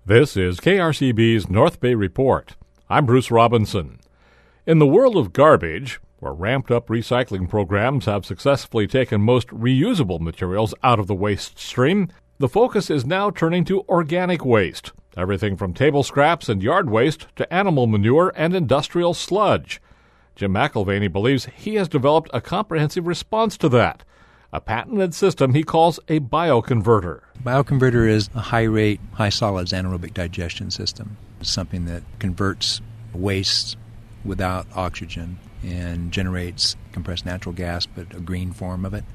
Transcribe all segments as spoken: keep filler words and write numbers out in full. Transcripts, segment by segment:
This is K R C B's North Bay Report. I'm Bruce Robinson. In the world of garbage, where ramped-up recycling programs have successfully taken most reusable materials out of the waste stream, the focus is now turning to organic waste, everything from table scraps and yard waste to animal manure and industrial sludge. Jim McIlvaney believes he has developed a comprehensive response to that, a patented system he calls a bioconverter. Bioconverter is a high-rate, high-solids anaerobic digestion system. It's something that converts waste without oxygen and generates compressed natural gas, but a green form of it,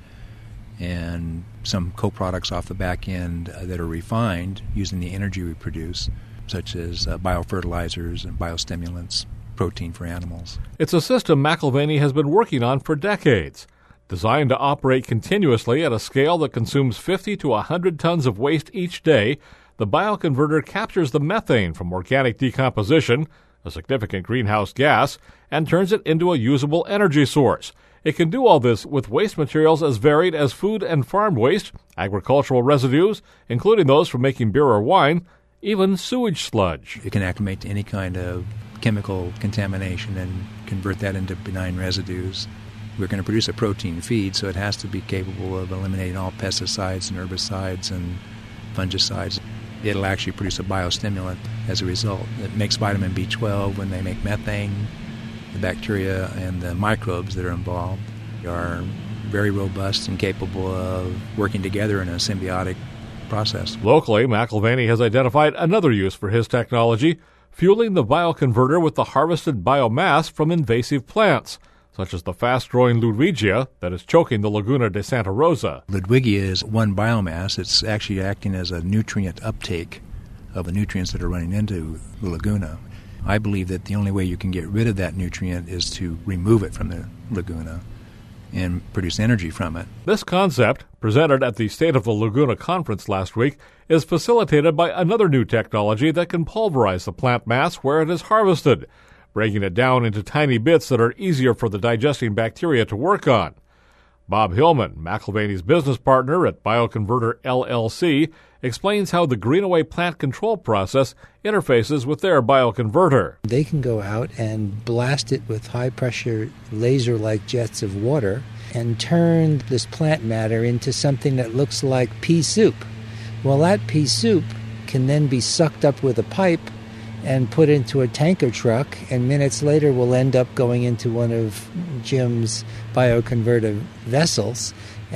and some co-products off the back end uh, that are refined using the energy we produce, such as uh, biofertilizers and biostimulants, protein for animals. It's a system McIlvaney has been working on for decades. Designed to operate continuously at a scale that consumes fifty to one hundred tons of waste each day, the bioconverter captures the methane from organic decomposition, a significant greenhouse gas, and turns it into a usable energy source. It can do all this with waste materials as varied as food and farm waste, agricultural residues, including those from making beer or wine, even sewage sludge. It can acclimate to any kind of chemical contamination and convert that into benign residues. We're going to produce a protein feed, so it has to be capable of eliminating all pesticides and herbicides and fungicides. It'll actually produce a biostimulant as a result. It makes vitamin B twelve when they make methane. The bacteria and the microbes that are involved are very robust and capable of working together in a symbiotic process. Locally, McIlvaney has identified another use for his technology, fueling the bioconverter with the harvested biomass from invasive plants, such as the fast-growing Ludwigia that is choking the Laguna de Santa Rosa. Ludwigia is one biomass. It's actually acting as a nutrient uptake of the nutrients that are running into the laguna. I believe that the only way you can get rid of that nutrient is to remove it from the laguna and produce energy from it. This concept, presented at the State of the Laguna conference last week, is facilitated by another new technology that can pulverize the plant mass where it is harvested, breaking it down into tiny bits that are easier for the digesting bacteria to work on. Bob Hillman, McIlvaney's business partner at Bioconverter L L C, explains how the Greenaway plant control process interfaces with their bioconverter. They can go out and blast it with high-pressure laser-like jets of water and turn this plant matter into something that looks like pea soup. Well, that pea soup can then be sucked up with a pipe and put into a tanker truck, and minutes later will end up going into one of Jim's bioconverter vessels,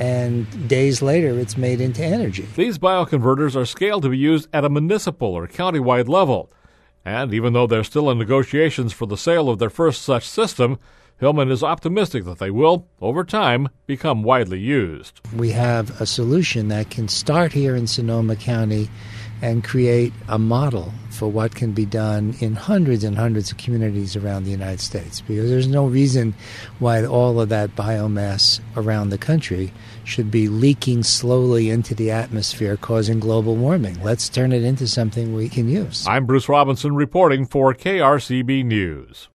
and days later it's made into energy. These bioconverters are scaled to be used at a municipal or countywide level, and even though they're still in negotiations for the sale of their first such system, Hillman is optimistic that they will, over time, become widely used. We have a solution that can start here in Sonoma County and create a model for what can be done in hundreds and hundreds of communities around the United States, because there's no reason why all of that biomass around the country should be leaking slowly into the atmosphere, causing global warming. Let's turn it into something we can use. I'm Bruce Robinson reporting for K R C B News.